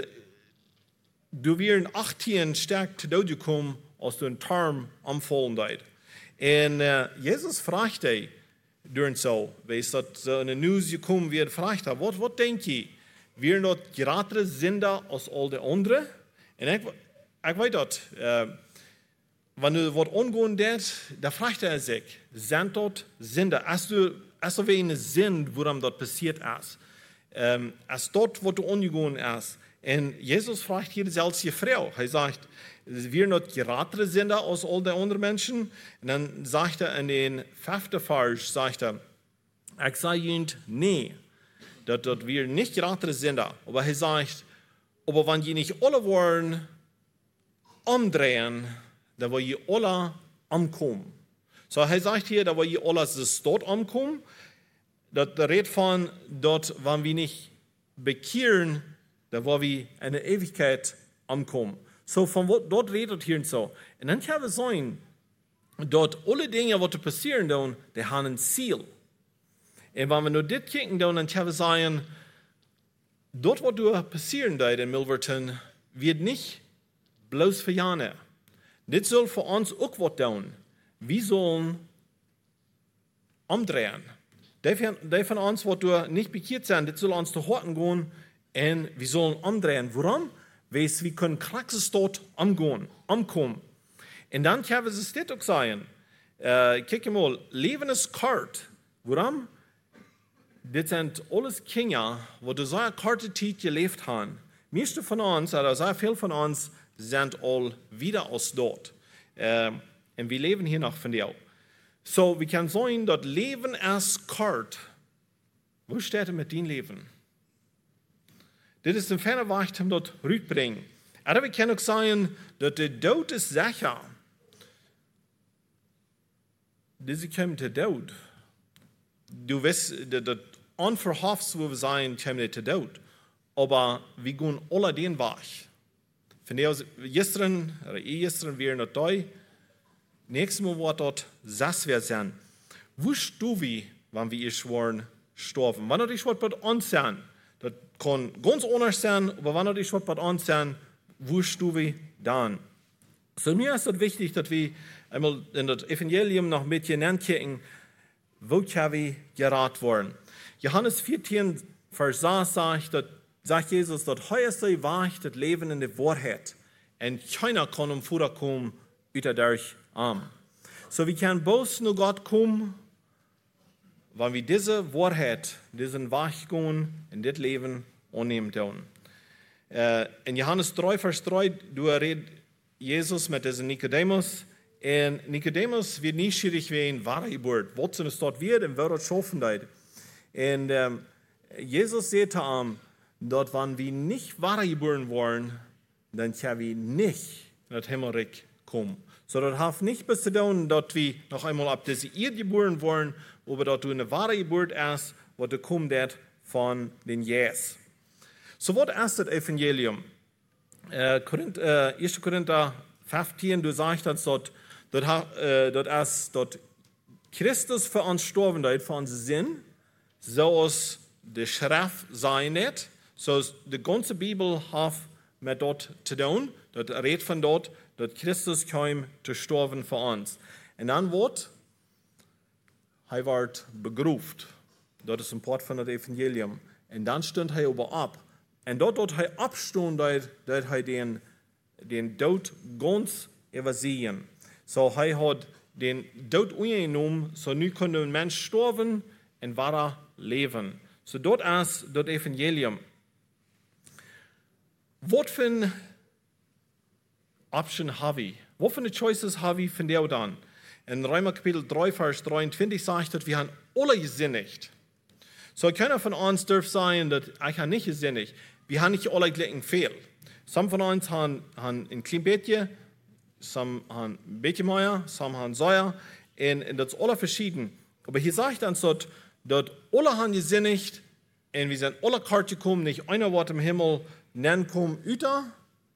du wirst 18 stark zu Tode kommen, als du einen Term empfohlen hast. Und Jesus fragt dich, durch so, weißt du, so eine News gekommen wird, fragt er, was denkt ihr? Wir dort gerade Sünder als all die anderen? Und ich weiß das, wenn du was angehen wirst, da fragt er sich, sind dort Sünder? Hast du einen Sinn, woran dort passiert ist? Als dort, wo du angegangen ist. Und Jesus fragt hier selbst die Frau. Er sagt, wir nicht gerade Sünder als all die anderen Menschen. Und dann sagt er in den 5. Vers, sagt er, ich sage Ihnen, nee, dass wir nicht gerade Sünder. Aber er sagt, aber wenn die nicht alle wollen umdrehen, dann wollen die alle umkommen. So er sagt hier, da wollen die alle dort umkommen. Das redet von, dort, wenn wir nicht bekehren, da wo wir eine Ewigkeit ankommen. So von dort redet hier und so. Und dann kann es sein, dort alle Dinge, die passieren, dann, die haben ein Ziel. Und wenn wir nur das kicken, dann kann es sein, dort, was passieren in Milverton, wird nicht bloß für Jahre. Das soll für uns auch was tun. Wir sollen umdrehen. Die von uns, die nicht bekehrt sind, das soll uns zu Horten gehen, und wir sollen umdrehen. Warum? Weil wir können Praxis dort umkommen. Und dann kann es das auch sein. Guck mal, Leben ist kort. Warum? Das sind alles Kinder, die so eine kurze Zeit gelebt haben. Meiste von uns, oder sehr viele von uns, sind all wieder aus dort. Und wir leben hier noch von dir. So, wir können sagen, dass Leben ist kort. Wo steht es mit deinem Leben? dit is een fijne wacht om dat uitbrengen. Maar we kunnen ook zeggen dat de dood is zeker. Deze komt de dood. Du wist dat onverhofft we zijn, komt de dood. Maar we gaan alle den weg. Van gisteren weer naar thuis. Nächstes Mal wordt dat 6 weer zijn. Wo stu we, wanneer we schworen sterven? Wanneer die wat bij ons zijn? Dat kan ganz anders zijn, maar wanneer die wat bij ons zijn, wo stu we dan? Für mich ist es wichtig, dass wir einmal in das Evangelium noch ein bisschen nachdenken, wo wir geraten worden. Johannes 14, Vers 6 sagt Jesus, dass höchste Wahrheit das Leben in der Wahrheit. Und keiner kann vorkommen, über durch arm. So wir können bloß nur Gott kommen, wenn wir diese Wahrheit, diesen Wahrheit gehen, in das Leben annehmen tun. In Johannes 3, Vers 3, du redest Jesus met deze Nicodemus. En Nicodemus wird nieuwsgierig werden, waar hij wordt. Wat ze dort wird en waar het schaffen dat. En Jesus sagt hem, dat wanneer we niet waar geboren worden, dan kunnen we niet naar het Himmelreich kommen. So, das hat nicht bis zu tun, dass wir noch einmal ab dieser Erde geboren worden, aber dass du eine wahre Geburt erst, was du kommt von den Jesus. So, was ist das Evangelium? 1. Korinther 15, du sagst, dass Christus für uns gestorben hat, für unsere Sinn, so ist die Schrift sein nicht. So die ganze Bibel hat mit dort zu tun. Das redet von dort, dass Christus kam zu sterben für uns. Und dann wird er begruft. Das ist ein Part von dem Evangelium. Und dann stund er aber ab. Und dort er abstund, dass er den Tod ganz übersehen. So er hat den Tod angenommen, so nun konnte ein Mensch sterben und weiter leben. So dort ist das Evangelium. Was für eine Option habe ich? Was für eine Choices habe ich von der dann? In Römer Kapitel 3, Vers 23 sagt, dass wir haben alle gesündigt. So keiner von uns darf sagen, dass ich habe nicht gesündigt. Wir haben nicht alle gleichen Fehl. Some von uns haben ein kleines bisschen, some haben ein bisschen mehr, some haben Säuer. Und das ist alle verschieden. Aber hier sagt uns, dass alle haben gesündigt und wir sind alle Karte gekommen, nicht einer Wort im Himmel, nennen kommen über.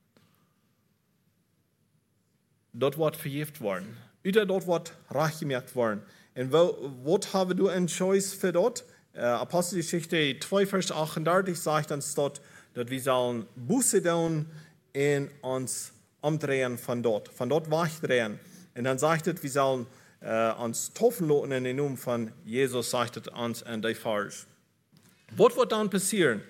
Dort wird vergiftet worden. Über dort wird reich gemerkt worden. Und was haben wir eine Choice für dort? Apostelgeschichte 2, Vers 38 sagt uns dort, dass wir sollen Buße tun und uns umdrehen von dort wegdrehen. Und dann sagt es, wir sollen uns taufen lassen in den Namen von Jesus, sagt es uns in der Vers. Was wird dann passieren?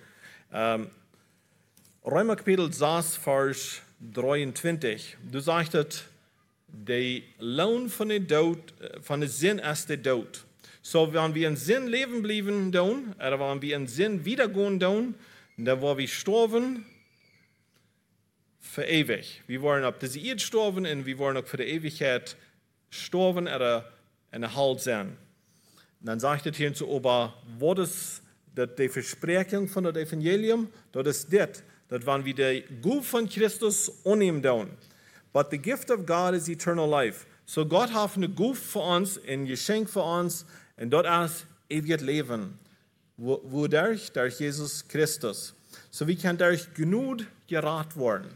Römer Kapitel 6, Vers 23. Du sagst, der Lohn von der Sinn ist der Tod. So, wenn wir in Sinn leben bleiben, oder wenn wir in Sinn wiedergehen, dann wollen wir sterben für ewig. Wir wollen auf diese Erde sterben und wir wollen auch für die Ewigkeit sterben oder in der Halt sein. Dann sagt es hier zu Ober, was ist die Versprechung von dem Evangelium? Das ist das, dass wenn wir die Gabe von Christus annehmen, but the gift of God is eternal life. So Gott hat eine Gabe für uns, ein Geschenk für uns, und das ist ewiges Leben. Wodurch? Durch Jesus Christus. So wir können durch genug gerettet werden.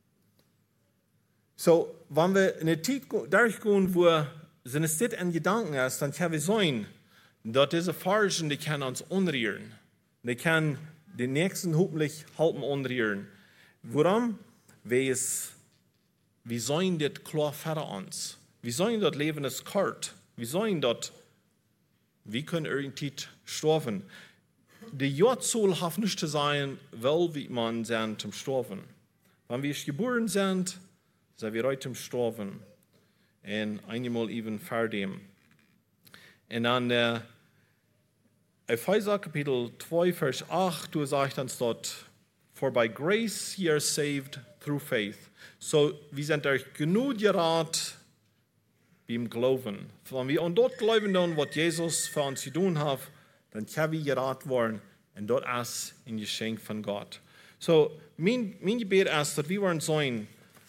So, wenn wir in eine Zeit durchgehen, wo so eine Zeit in Gedanken ist, dann können wir sehen, dass diese Fargen, die können uns anrühren. Die können den Nächsten hoffentlich halten anrühren. Warum? Weil wir sehen das klar für uns. Wir sehen das Leben ist kalt. Wir sehen das, wir können irgendwie sterben. Die Jahrzahl hat nicht zu sein, weil wir man sind zum Sterben. Wenn wir geboren sind wir recht zum Sterben. Und einmal eben vor dem. Und dann Epheser Kapitel 2, Vers 8, du sagst uns dort, for by grace ye are saved through faith. So, wir sind durch genug gerettet beim Glauben. Wenn wir an dort glauben, was Jesus für uns getan hat, dann können wir gerettet werden. Und dort ist ein Geschenk von Gott. So, mein Gebet ist, dass wir sein,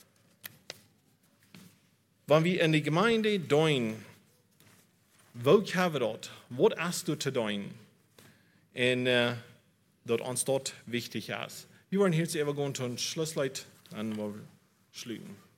wenn wir in die Gemeinde tun, was haben wir dort? Was hast du zu tun? Und dass uns dort wichtig ist. Wir wollen jetzt eben gehen zu einem Schlusslied, dann wollen wir schließen.